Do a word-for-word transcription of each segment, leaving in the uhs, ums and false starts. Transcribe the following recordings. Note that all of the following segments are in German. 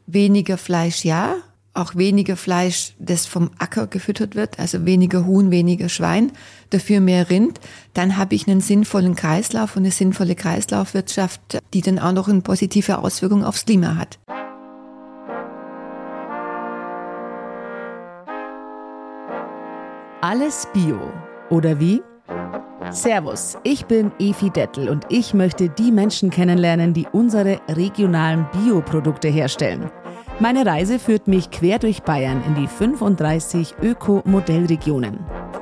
weniger Fleisch, ja, auch weniger Fleisch, das vom Acker gefüttert wird, also weniger Huhn, weniger Schwein, dafür mehr Rind, dann habe ich einen sinnvollen Kreislauf und eine sinnvolle Kreislaufwirtschaft, die dann auch noch eine positive Auswirkung aufs Klima hat. Alles Bio, oder wie? Servus, ich bin Evi Dettel und ich möchte die Menschen kennenlernen, die unsere regionalen Bioprodukte herstellen. Meine Reise führt mich quer durch Bayern in die fünfunddreißig Öko-Modellregionen.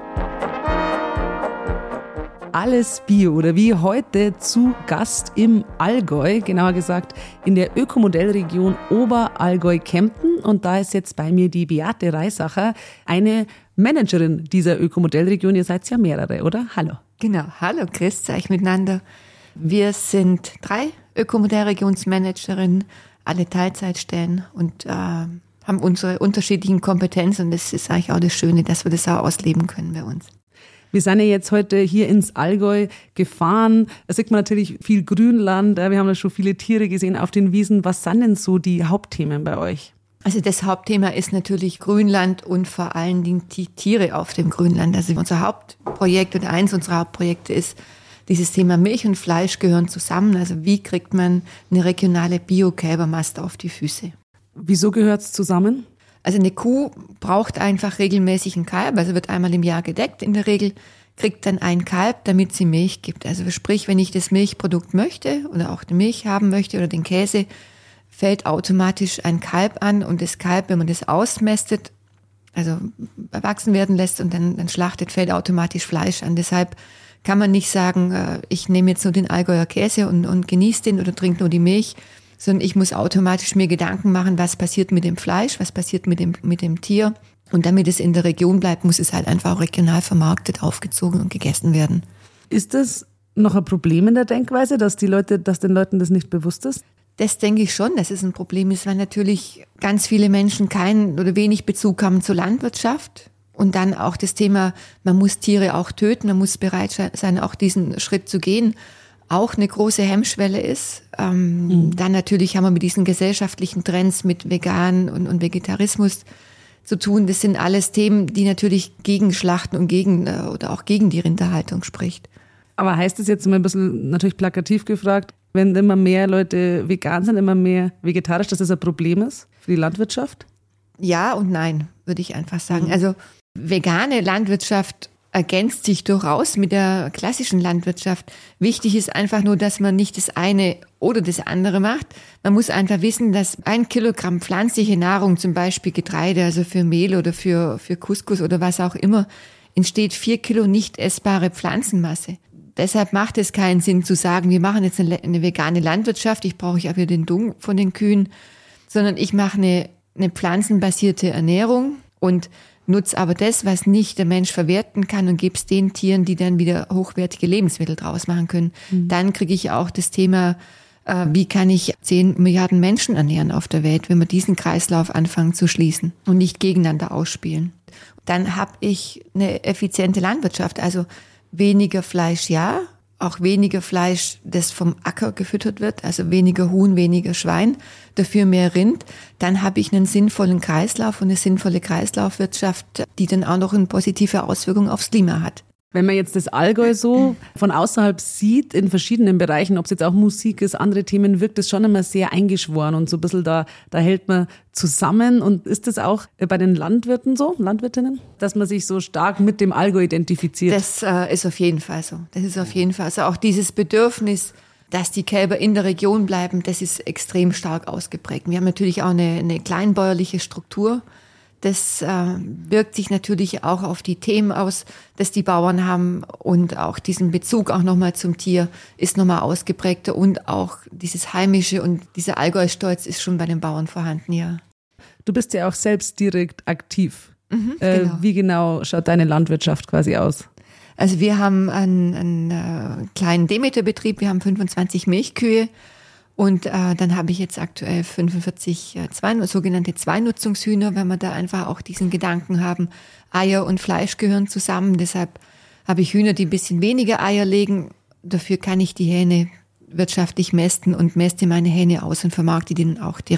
Alles Bio, oder wie heute zu Gast im Allgäu, genauer gesagt in der Ökomodellregion Oberallgäu-Kempten. Und da ist jetzt bei mir die Beate Reisacher, eine Managerin dieser Ökomodellregion. Ihr seid ja mehrere, oder? Hallo. Genau, hallo, grüßt euch miteinander. Wir sind drei Ökomodellregionsmanagerinnen, alle Teilzeitstellen und äh, haben unsere unterschiedlichen Kompetenzen. Und das ist eigentlich auch das Schöne, dass wir das auch ausleben können bei uns. Wir sind ja jetzt heute hier ins Allgäu gefahren. Da sieht man natürlich viel Grünland. Wir haben ja schon viele Tiere gesehen auf den Wiesen. Was sind denn so die Hauptthemen bei euch? Also das Hauptthema ist natürlich Grünland und vor allen Dingen die Tiere auf dem Grünland. Also unser Hauptprojekt oder eins unserer Hauptprojekte ist, dieses Thema Milch und Fleisch gehören zusammen. Also wie kriegt man eine regionale Bio-Kälbermast auf die Füße? Wieso gehört es zusammen? Also eine Kuh braucht einfach regelmäßig ein Kalb, also wird einmal im Jahr gedeckt in der Regel, kriegt dann ein Kalb, damit sie Milch gibt. Also sprich, wenn ich das Milchprodukt möchte oder auch die Milch haben möchte oder den Käse, fällt automatisch ein Kalb an und das Kalb, wenn man das ausmästet, also erwachsen werden lässt und dann, dann schlachtet, fällt automatisch Fleisch an. Deshalb kann man nicht sagen, ich nehme jetzt nur den Allgäuer Käse und, und genieße den oder trinke nur die Milch, sondern ich muss automatisch mir Gedanken machen, was passiert mit dem Fleisch, was passiert mit dem, mit dem Tier. Und damit es in der Region bleibt, muss es halt einfach auch regional vermarktet, aufgezogen und gegessen werden. Ist das noch ein Problem in der Denkweise, dass die Leute, dass den Leuten das nicht bewusst ist? Das denke ich schon, dass es ein Problem ist, weil natürlich ganz viele Menschen keinen oder wenig Bezug haben zur Landwirtschaft. Und dann auch das Thema, man muss Tiere auch töten, man muss bereit sein, auch diesen Schritt zu gehen, auch eine große Hemmschwelle ist. Ähm, mhm. Dann natürlich haben wir mit diesen gesellschaftlichen Trends mit Vegan und, und Vegetarismus zu tun. Das sind alles Themen, die natürlich gegen Schlachten und gegen äh, oder auch gegen die Rinderhaltung spricht. Aber heißt das jetzt mal ein bisschen natürlich plakativ gefragt, wenn immer mehr Leute vegan sind, immer mehr vegetarisch, dass das ein Problem ist für die Landwirtschaft? Ja und nein, würde ich einfach sagen. Mhm. Also vegane Landwirtschaft ergänzt sich durchaus mit der klassischen Landwirtschaft. Wichtig ist einfach nur, dass man nicht das eine oder das andere macht. Man muss einfach wissen, dass ein Kilogramm pflanzliche Nahrung, zum Beispiel Getreide, also für Mehl oder für, für Couscous oder was auch immer, entsteht vier Kilo nicht essbare Pflanzenmasse. Deshalb macht es keinen Sinn zu sagen, wir machen jetzt eine, eine vegane Landwirtschaft, ich brauche ja wieder den Dung von den Kühen, sondern ich mache eine, eine pflanzenbasierte Ernährung und nutze aber das, was nicht der Mensch verwerten kann und gebe es den Tieren, die dann wieder hochwertige Lebensmittel draus machen können. Mhm. Dann kriege ich auch das Thema, äh, wie kann ich zehn Milliarden Menschen ernähren auf der Welt, wenn wir diesen Kreislauf anfangen zu schließen und nicht gegeneinander ausspielen. Dann habe ich eine effiziente Landwirtschaft, also weniger Fleisch, ja, auch weniger Fleisch, das vom Acker gefüttert wird, also weniger Huhn, weniger Schwein, dafür mehr Rind. Dann habe ich einen sinnvollen Kreislauf und eine sinnvolle Kreislaufwirtschaft, die dann auch noch eine positive Auswirkung aufs Klima hat. Wenn man jetzt das Allgäu so von außerhalb sieht, in verschiedenen Bereichen, ob es jetzt auch Musik ist, andere Themen, wirkt es schon immer sehr eingeschworen und so ein bisschen da, da hält man zusammen. Und ist das auch bei den Landwirten so, Landwirtinnen, dass man sich so stark mit dem Allgäu identifiziert? Das äh, ist auf jeden Fall so. Das ist auf jeden Fall so. Auch dieses Bedürfnis, dass die Kälber in der Region bleiben, das ist extrem stark ausgeprägt. Wir haben natürlich auch eine, eine kleinbäuerliche Struktur. Das äh, wirkt sich natürlich auch auf die Themen aus, dass die Bauern haben und auch diesen Bezug auch nochmal zum Tier ist nochmal ausgeprägter und auch dieses Heimische und dieser Allgäu-Stolz ist schon bei den Bauern vorhanden, ja. Du bist ja auch selbst direkt aktiv. Mhm, äh, genau. Wie genau schaut deine Landwirtschaft quasi aus? Also wir haben einen, einen äh, kleinen Demeterbetrieb, wir haben fünfundzwanzig Milchkühe. Und äh, dann habe ich jetzt aktuell fünfundvierzig äh, zwei, sogenannte Zweinutzungshühner, weil wir da einfach auch diesen Gedanken haben, Eier und Fleisch gehören zusammen. Deshalb habe ich Hühner, die ein bisschen weniger Eier legen. Dafür kann ich die Hähne wirtschaftlich mästen und mäste meine Hähne aus und vermarkte die dann auch direkt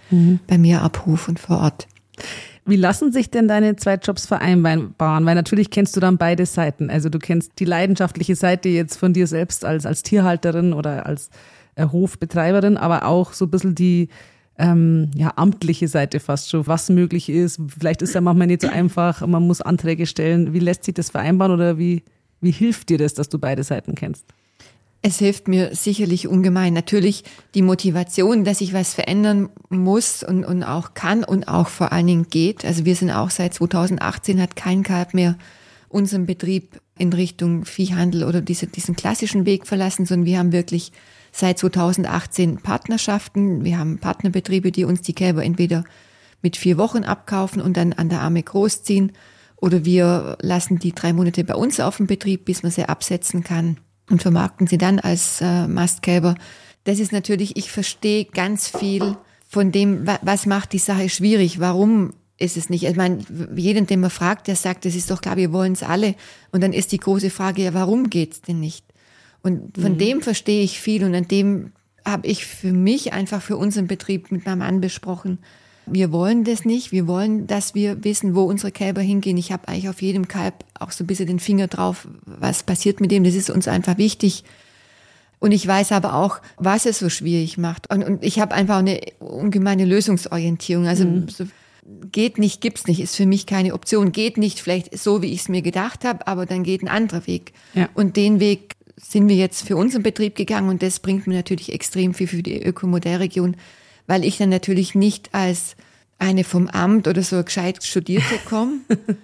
mhm. bei mir ab Hof und vor Ort. Wie lassen sich denn deine zwei Jobs vereinbaren? Weil natürlich kennst du dann beide Seiten. Also du kennst die leidenschaftliche Seite jetzt von dir selbst als, als Tierhalterin oder als äh, Hofbetreiberin, aber auch so ein bisschen die ähm, ja, amtliche Seite fast schon, was möglich ist. Vielleicht ist ja manchmal nicht so einfach, man muss Anträge stellen. Wie lässt sich das vereinbaren oder wie, wie hilft dir das, dass du beide Seiten kennst? Es hilft mir sicherlich ungemein. Natürlich die Motivation, dass ich was verändern muss und, und auch kann und auch vor allen Dingen geht. Also wir sind auch seit zweitausendachtzehn hat kein Kalb mehr unseren Betrieb in Richtung Viehhandel oder diese, diesen klassischen Weg verlassen, sondern wir haben wirklich seit zweitausendachtzehn Partnerschaften. Wir haben Partnerbetriebe, die uns die Kälber entweder mit vier Wochen abkaufen und dann an der Arme großziehen oder wir lassen die drei Monate bei uns auf dem Betrieb, bis man sie absetzen kann. Und vermarkten sie dann als äh, Mastkälber. Das ist natürlich, ich verstehe ganz viel von dem, wa- was macht die Sache schwierig, warum ist es nicht. Ich meine, jeden, den man fragt, der sagt, das ist doch klar, wir wollen es alle. Und dann ist die große Frage, ja, warum geht's denn nicht? Und von mhm. dem verstehe ich viel und an dem habe ich für mich einfach für unseren Betrieb mit meinem Mann besprochen. Wir wollen das nicht. Wir wollen, dass wir wissen, wo unsere Kälber hingehen. Ich habe eigentlich auf jedem Kalb auch so ein bisschen den Finger drauf, was passiert mit dem. Das ist uns einfach wichtig. Und ich weiß aber auch, was es so schwierig macht. Und, und ich habe einfach eine ungemeine Lösungsorientierung. Also mhm. so, geht nicht, gibt's nicht, ist für mich keine Option. Geht nicht, vielleicht so, wie ich es mir gedacht habe, aber dann geht ein anderer Weg. Ja. Und den Weg sind wir jetzt für unseren Betrieb gegangen und das bringt mir natürlich extrem viel für die Ökomodellregion, weil ich dann natürlich nicht als eine vom Amt oder so gescheit Studierte komme,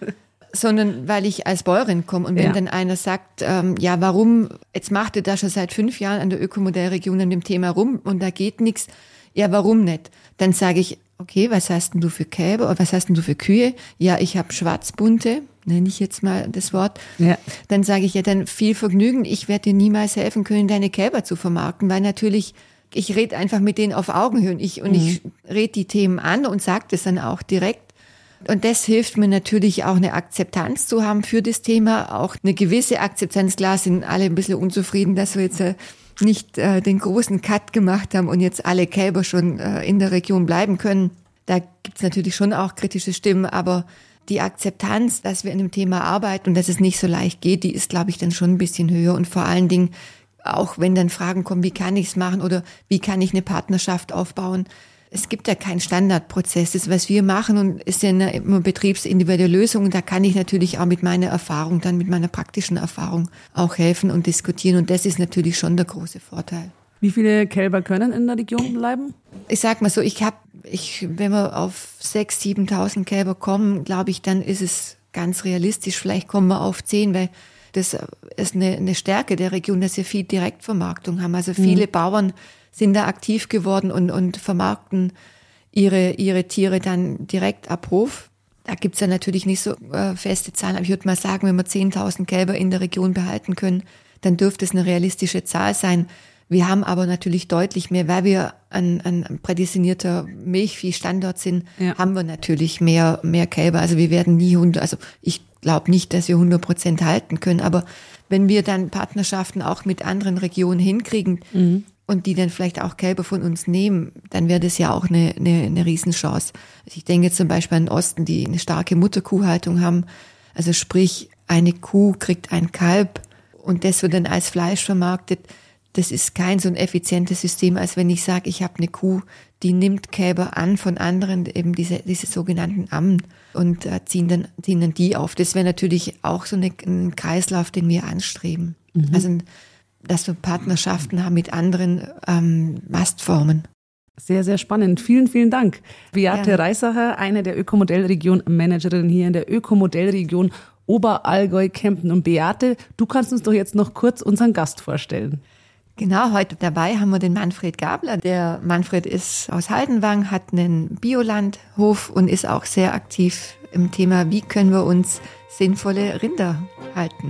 sondern weil ich als Bäuerin komme. Und wenn ja. dann einer sagt, ähm, ja, warum, jetzt macht ihr da schon seit fünf Jahren an der Ökomodellregion an dem Thema rum und da geht nichts, ja, warum nicht? Dann sage ich, okay, was hast denn du für Kälber oder was hast denn du für Kühe? Ja, ich habe schwarzbunte, nenne ich jetzt mal das Wort. Ja. Dann sage ich, ja, dann viel Vergnügen, ich werde dir niemals helfen können, deine Kälber zu vermarkten, weil natürlich ich rede einfach mit denen auf Augenhöhe und ich, und mhm. ich rede die Themen an und sage das dann auch direkt. Und das hilft mir natürlich auch eine Akzeptanz zu haben für das Thema, auch eine gewisse Akzeptanz. Klar sind alle ein bisschen unzufrieden, dass wir jetzt äh, nicht äh, den großen Cut gemacht haben und jetzt alle Kälber schon äh, in der Region bleiben können. Da gibt's natürlich schon auch kritische Stimmen, aber die Akzeptanz, dass wir an dem Thema arbeiten und dass es nicht so leicht geht, die ist, glaube ich, dann schon ein bisschen höher. Und vor allen Dingen auch wenn dann Fragen kommen, wie kann ich es machen oder wie kann ich eine Partnerschaft aufbauen. Es gibt ja keinen Standardprozess. Das, was wir machen, und ist ja eine, eine betriebsindividuelle Lösung. Und da kann ich natürlich auch mit meiner Erfahrung, dann mit meiner praktischen Erfahrung auch helfen und diskutieren. Und das ist natürlich schon der große Vorteil. Wie viele Kälber können in der Region bleiben? Ich sag mal so, ich habe, ich, wenn wir auf sechstausend, siebentausend Kälber kommen, glaube ich, dann ist es ganz realistisch. Vielleicht kommen wir auf zehn, weil das ist eine, eine Stärke der Region, dass wir viel Direktvermarktung haben. Also viele mhm. Bauern sind da aktiv geworden und, und vermarkten ihre, ihre Tiere dann direkt ab Hof. Da gibt's ja natürlich nicht so äh, feste Zahlen, aber ich würde mal sagen, wenn wir zehntausend Kälber in der Region behalten können, dann dürfte es eine realistische Zahl sein. Wir haben aber natürlich deutlich mehr, weil wir ein, ein prädestinierter Milchviehstandort sind, ja. haben wir natürlich mehr, mehr Kälber. Also wir werden nie hundert, also ich glaube nicht, dass wir hundert Prozent halten können. Aber wenn wir dann Partnerschaften auch mit anderen Regionen hinkriegen mhm. und die dann vielleicht auch Kälber von uns nehmen, dann wäre das ja auch eine, eine, eine Riesenchance. Also ich denke zum Beispiel an den Osten, die eine starke Mutterkuhhaltung haben. Also sprich, eine Kuh kriegt ein Kalb und das wird dann als Fleisch vermarktet. Das ist kein so ein effizientes System, als wenn ich sage, ich habe eine Kuh, die nimmt Kälber an von anderen, eben diese, diese sogenannten Ammen und äh, ziehen, dann, ziehen dann die auf. Das wäre natürlich auch so eine, ein Kreislauf, den wir anstreben. Mhm. Also, dass wir Partnerschaften haben mit anderen ähm, Mastformen. Sehr, sehr spannend. Vielen, vielen Dank. Beate ja. Reisacher, eine der Ökomodellregion-Managerinnen hier in der Ökomodellregion Oberallgäu-Kempten. Und Beate, du kannst uns doch jetzt noch kurz unseren Gast vorstellen. Genau, heute dabei haben wir den Manfred Gabler. Der Manfred ist aus Haldenwang, hat einen Biolandhof und ist auch sehr aktiv im Thema, wie können wir uns sinnvolle Rinder halten.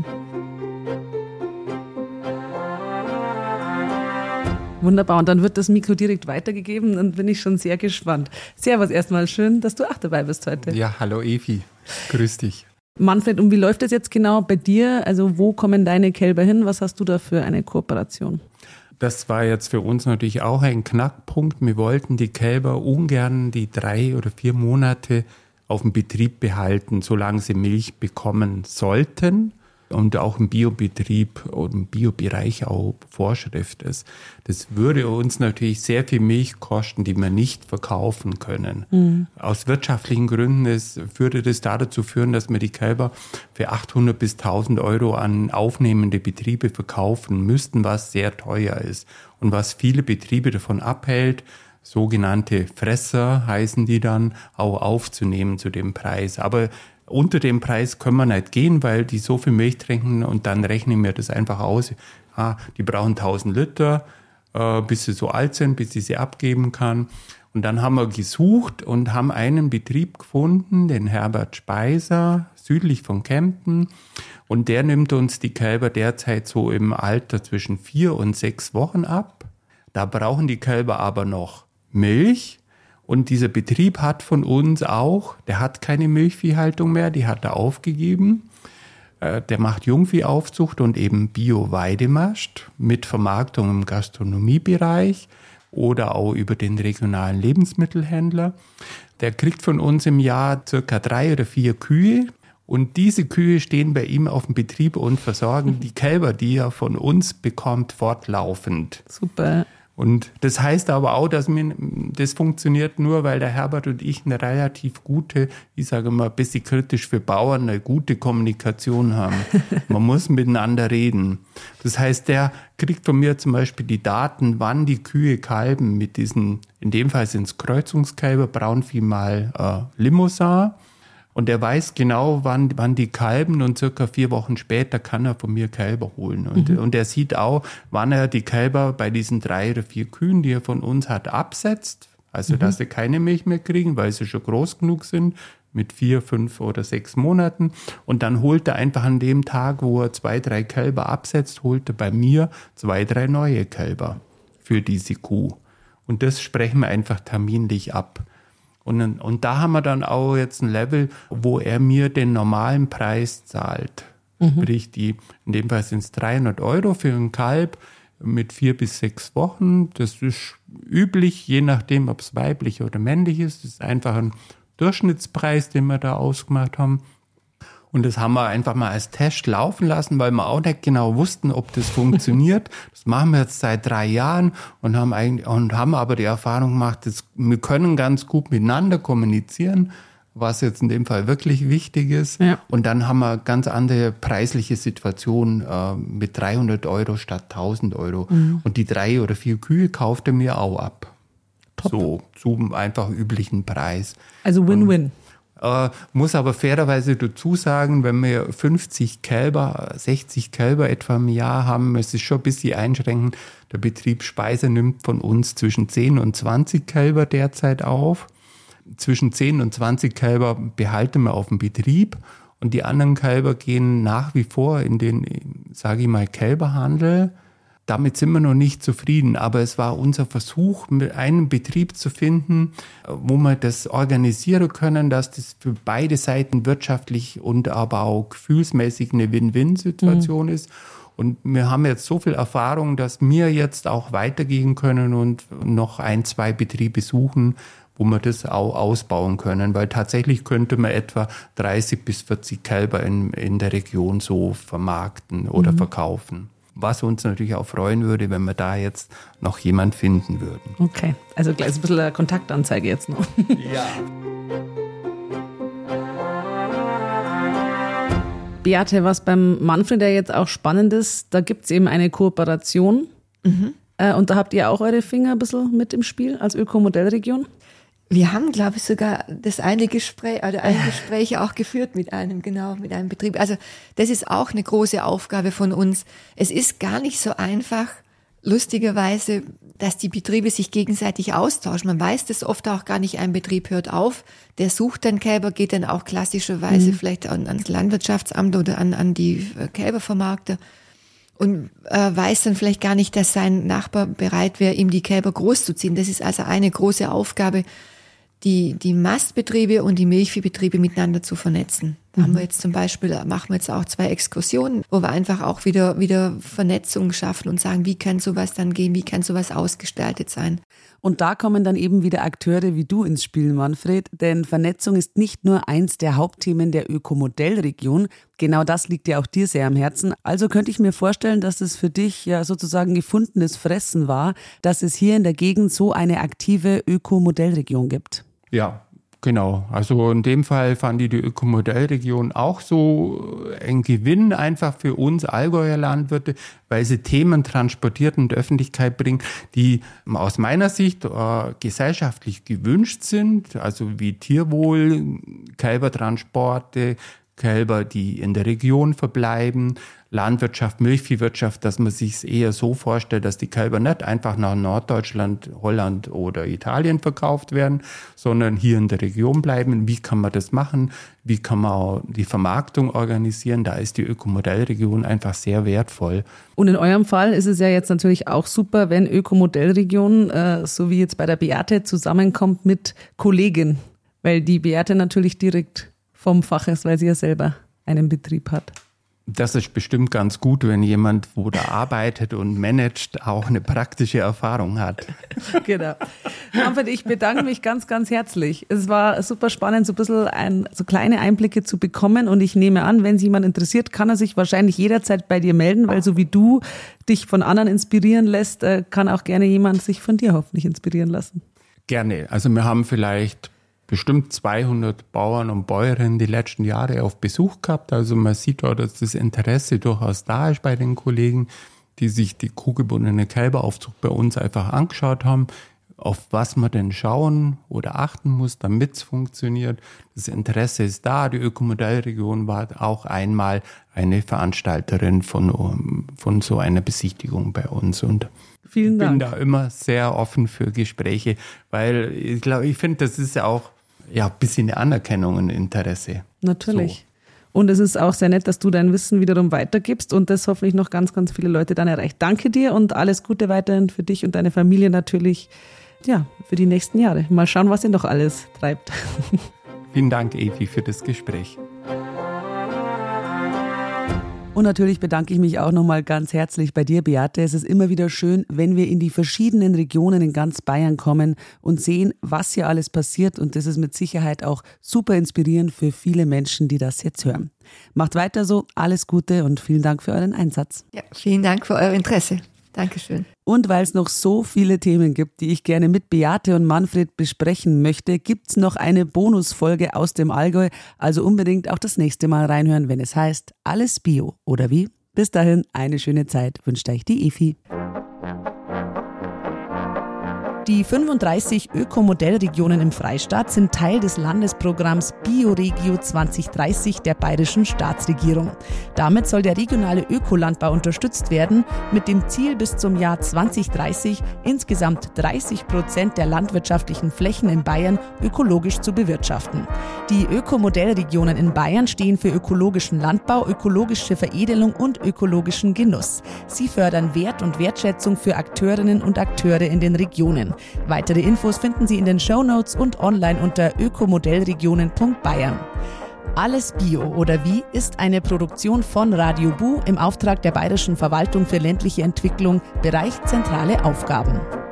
Wunderbar, und dann wird das Mikro direkt weitergegeben, dann bin ich schon sehr gespannt. Servus erstmal, schön, dass du auch dabei bist heute. Ja, hallo Evi, grüß dich. Manfred, und wie läuft das jetzt genau bei dir? Also wo kommen deine Kälber hin? Was hast du da für eine Kooperation? Das war jetzt für uns natürlich auch ein Knackpunkt. Wir wollten die Kälber ungern die drei oder vier Monate auf dem Betrieb behalten, solange sie Milch bekommen sollten. Und auch im Biobetrieb oder im Biobereich auch Vorschrift ist. Das würde uns natürlich sehr viel Milch kosten, die wir nicht verkaufen können. Mhm. Aus wirtschaftlichen Gründen ist, würde das dazu führen, dass wir die Kälber für achthundert bis tausend Euro an aufnehmende Betriebe verkaufen müssten, was sehr teuer ist und was viele Betriebe davon abhält, sogenannte Fresser heißen die dann, auch aufzunehmen zu dem Preis. Aber unter dem Preis können wir nicht gehen, weil die so viel Milch trinken und dann rechnen wir das einfach aus. Ah, die brauchen tausend Liter, äh, bis sie so alt sind, bis ich sie abgeben kann. Und dann haben wir gesucht und haben einen Betrieb gefunden, den Herbert Speiser, südlich von Kempten. Und der nimmt uns die Kälber derzeit so im Alter zwischen vier und sechs Wochen ab. Da brauchen die Kälber aber noch Milch. Und dieser Betrieb hat von uns auch, der hat keine Milchviehhaltung mehr, die hat er aufgegeben. Der macht Jungviehaufzucht und eben Bio-Weidemast mit Vermarktung im Gastronomiebereich oder auch über den regionalen Lebensmittelhändler. Der kriegt von uns im Jahr circa drei oder vier Kühe. Und diese Kühe stehen bei ihm auf dem Betrieb und versorgen die Kälber, die er von uns bekommt, fortlaufend. Super. Und das heißt aber auch, dass mir, das funktioniert nur, weil der Herbert und ich eine relativ gute, ich sage mal, ein bisschen kritisch für Bauern, eine gute Kommunikation haben. Man muss miteinander reden. Das heißt, der kriegt von mir zum Beispiel die Daten, wann die Kühe kalben mit diesen, in dem Fall sind es Kreuzungskälber, Braunvieh mal äh, Limousin. Und er weiß genau, wann, wann die kalben und circa vier Wochen später kann er von mir Kälber holen. Und, mhm. und er sieht auch, wann er die Kälber bei diesen drei oder vier Kühen, die er von uns hat, absetzt. Also, mhm. dass sie keine Milch mehr kriegen, weil sie schon groß genug sind, mit vier, fünf oder sechs Monaten. Und dann holt er einfach an dem Tag, wo er zwei, drei Kälber absetzt, holt er bei mir zwei, drei neue Kälber für diese Kuh. Und das sprechen wir einfach terminlich ab. Und, und da haben wir dann auch jetzt ein Level, wo er mir den normalen Preis zahlt. Mhm. Sprich, die, in dem Fall sind es dreihundert Euro für ein Kalb mit vier bis sechs Wochen. Das ist üblich, je nachdem, ob es weiblich oder männlich ist. Das ist einfach ein Durchschnittspreis, den wir da ausgemacht haben. Und das haben wir einfach mal als Test laufen lassen, weil wir auch nicht genau wussten, ob das funktioniert. Das machen wir jetzt seit drei Jahren und haben eigentlich, und haben aber die Erfahrung gemacht, dass wir können ganz gut miteinander kommunizieren, was jetzt in dem Fall wirklich wichtig ist. Ja. Und dann haben wir eine ganz andere preisliche Situation äh, mit dreihundert Euro statt tausend Euro. Mhm. Und die drei oder vier Kühe kauft er mir auch ab. Top. So, zum einfach üblichen Preis. Also Win-Win. Und Äh, muss aber fairerweise dazu sagen, wenn wir fünfzig Kälber, sechzig Kälber etwa im Jahr haben, müssen wir schon ein bisschen einschränken. Der Betrieb Speiser nimmt von uns zwischen zehn und zwanzig Kälber derzeit auf. Zwischen zehn und zwanzig Kälber behalten wir auf dem Betrieb und die anderen Kälber gehen nach wie vor in den, sage ich mal, Kälberhandel. Damit sind wir noch nicht zufrieden, aber es war unser Versuch, einen Betrieb zu finden, wo wir das organisieren können, dass das für beide Seiten wirtschaftlich und aber auch gefühlsmäßig eine Win-Win-Situation mhm. ist. Und wir haben jetzt so viel Erfahrung, dass wir jetzt auch weitergehen können und noch ein, zwei Betriebe suchen, wo wir das auch ausbauen können, weil tatsächlich könnte man etwa dreißig bis vierzig Kälber in, in der Region so vermarkten oder mhm. verkaufen. Was uns natürlich auch freuen würde, wenn wir da jetzt noch jemand finden würden. Okay, also gleich ein bisschen eine Kontaktanzeige jetzt noch. Ja. Beate, was beim Manfred ja jetzt auch spannend ist, da gibt es eben eine Kooperation. Mhm. Äh, und da habt ihr auch eure Finger ein bisschen mit im Spiel als Ökomodellregion? Wir haben, glaube ich, sogar das eine Gespräch oder ein Gespräch auch geführt mit einem, genau, mit einem Betrieb. Also das ist auch eine große Aufgabe von uns. Es ist gar nicht so einfach, lustigerweise, dass die Betriebe sich gegenseitig austauschen. Man weiß das oft auch gar nicht. Ein Betrieb hört auf, der sucht dann Kälber, geht dann auch klassischerweise mhm. vielleicht an, ans Landwirtschaftsamt oder an, an die Kälbervermarkter und äh, weiß dann vielleicht gar nicht, dass sein Nachbar bereit wäre, ihm die Kälber großzuziehen. Das ist also eine große Aufgabe, die, die Mastbetriebe und die Milchviehbetriebe miteinander zu vernetzen. Da haben wir jetzt zum Beispiel, machen wir jetzt auch zwei Exkursionen, wo wir einfach auch wieder, wieder Vernetzung schaffen und sagen, wie kann sowas dann gehen, wie kann sowas ausgestaltet sein. Und da kommen dann eben wieder Akteure wie du ins Spiel, Manfred, denn Vernetzung ist nicht nur eins der Hauptthemen der Ökomodellregion. Genau das liegt ja auch dir sehr am Herzen. Also könnte ich mir vorstellen, dass es für dich ja sozusagen gefundenes Fressen war, dass es hier in der Gegend so eine aktive Ökomodellregion gibt. Ja. Genau, also in dem Fall fand ich die Ökomodellregion auch so ein Gewinn einfach für uns Allgäuer Landwirte, weil sie Themen transportiert und Öffentlichkeit bringt, die aus meiner Sicht äh, gesellschaftlich gewünscht sind, also wie Tierwohl, Kälbertransporte, Kälber, die in der Region verbleiben, Landwirtschaft, Milchviehwirtschaft, dass man sich es eher so vorstellt, dass die Kälber nicht einfach nach Norddeutschland, Holland oder Italien verkauft werden, sondern hier in der Region bleiben. Wie kann man das machen? Wie kann man auch die Vermarktung organisieren? Da ist die Ökomodellregion einfach sehr wertvoll. Und in eurem Fall ist es ja jetzt natürlich auch super, wenn Ökomodellregion, äh, so wie jetzt bei der Beate, zusammenkommt mit Kollegin, weil die Beate natürlich direkt vom Fach ist, weil sie ja selber einen Betrieb hat. Das ist bestimmt ganz gut, wenn jemand, wo da arbeitet und managt, auch eine praktische Erfahrung hat. Genau. Manfred, ich bedanke mich ganz, ganz herzlich. Es war super spannend, so ein bisschen ein, so kleine Einblicke zu bekommen. Und ich nehme an, wenn es jemand interessiert, kann er sich wahrscheinlich jederzeit bei dir melden, weil so wie du dich von anderen inspirieren lässt, kann auch gerne jemand sich von dir hoffentlich inspirieren lassen. Gerne. Also wir haben vielleicht bestimmt zweihundert Bauern und Bäuerinnen die letzten Jahre auf Besuch gehabt. Also man sieht auch, dass das Interesse durchaus da ist bei den Kollegen, die sich die kuhgebundene Kälberaufzucht bei uns einfach angeschaut haben, auf was man denn schauen oder achten muss, damit es funktioniert. Das Interesse ist da. Die Ökomodellregion war auch einmal eine Veranstalterin von, von so einer Besichtigung bei uns. Und Vielen Dank. Ich bin da immer sehr offen für Gespräche, weil ich glaube, ich finde, das ist ja auch ja, ein bisschen eine Anerkennung und Interesse. Natürlich. So. Und es ist auch sehr nett, dass du dein Wissen wiederum weitergibst und das hoffentlich noch ganz, ganz viele Leute dann erreicht. Danke dir und alles Gute weiterhin für dich und deine Familie natürlich, ja, für die nächsten Jahre. Mal schauen, was ihr noch alles treibt. Vielen Dank, Evi, für das Gespräch. Und natürlich bedanke ich mich auch nochmal ganz herzlich bei dir, Beate. Es ist immer wieder schön, wenn wir in die verschiedenen Regionen in ganz Bayern kommen und sehen, was hier alles passiert. Und das ist mit Sicherheit auch super inspirierend für viele Menschen, die das jetzt hören. Macht weiter so, alles Gute und vielen Dank für euren Einsatz. Ja, vielen Dank für euer Interesse. Dankeschön. Und weil es noch so viele Themen gibt, die ich gerne mit Beate und Manfred besprechen möchte, gibt es noch eine Bonusfolge aus dem Allgäu. Also unbedingt auch das nächste Mal reinhören, wenn es heißt Alles Bio, oder wie? Bis dahin, eine schöne Zeit wünscht euch die Evi. Die fünfunddreißig Ökomodellregionen im Freistaat sind Teil des Landesprogramms Bioregio zwanzig dreißig der bayerischen Staatsregierung. Damit soll der regionale Ökolandbau unterstützt werden, mit dem Ziel, bis zum Jahr zwanzig dreißig insgesamt dreißig Prozent der landwirtschaftlichen Flächen in Bayern ökologisch zu bewirtschaften. Die Ökomodellregionen in Bayern stehen für ökologischen Landbau, ökologische Veredelung und ökologischen Genuss. Sie fördern Wert und Wertschätzung für Akteurinnen und Akteure in den Regionen. Weitere Infos finden Sie in den Shownotes und online unter ökomodellregionen punkt bayern. Alles Bio oder wie ist eine Produktion von Radio Bu im Auftrag der Bayerischen Verwaltung für ländliche Entwicklung, Bereich zentrale Aufgaben.